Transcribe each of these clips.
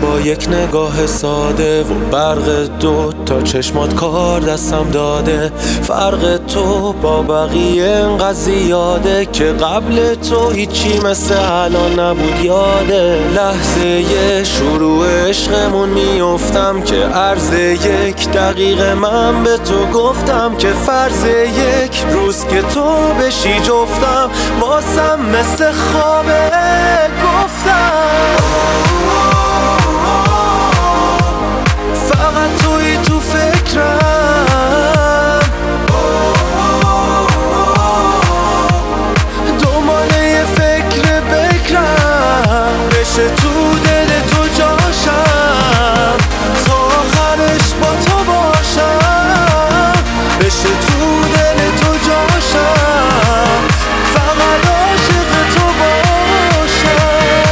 با یک نگاه ساده و برق دو تا چشمات کار دستم داده. فرق تو با بقیه انقدر زیاده که قبل تو هیچی مثل الان نبود. یاده لحظه شروع عشقمون میافتم که عرض یک دقیقه من به تو گفتم که فرض یک روز که تو بشی جفتم واسم مثل خوابه. گفتم فقط توی تو فکرم، دنبال یه فکر بکرم بشه تو دل تو جاشم تا آخرش با تو باشم. بشه تو دل تو جاشم فقط عاشق تو باشم.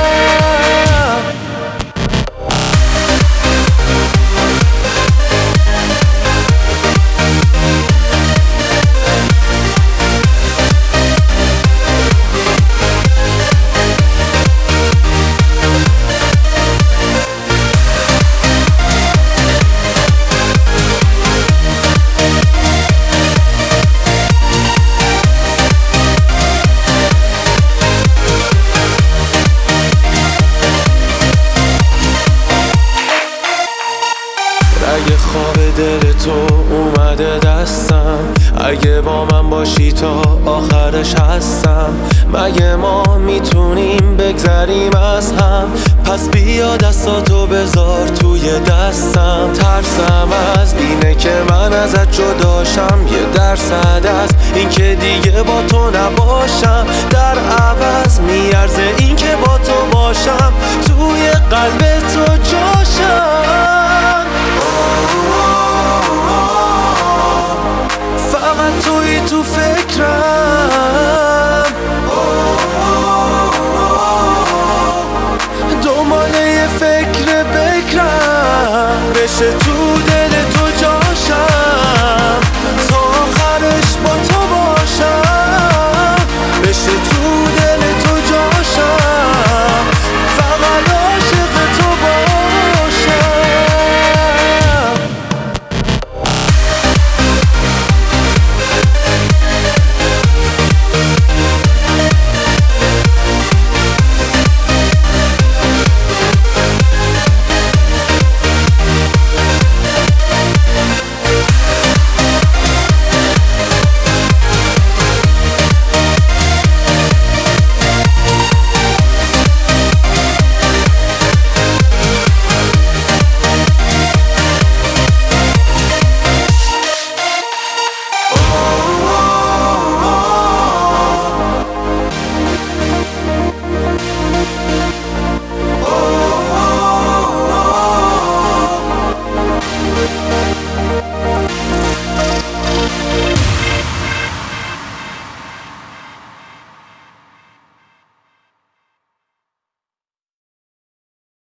اگه خواب دل تو اومده دستم، اگه با من باشی تا آخرش هستم، مگه ما میتونیم بگذریم از هم؟ پس بیا دستاتو بذار توی دستم. ترسم از اینه که من ازت جداشم، 1% از این که دیگه با تو نباشم. در عوض میارزه این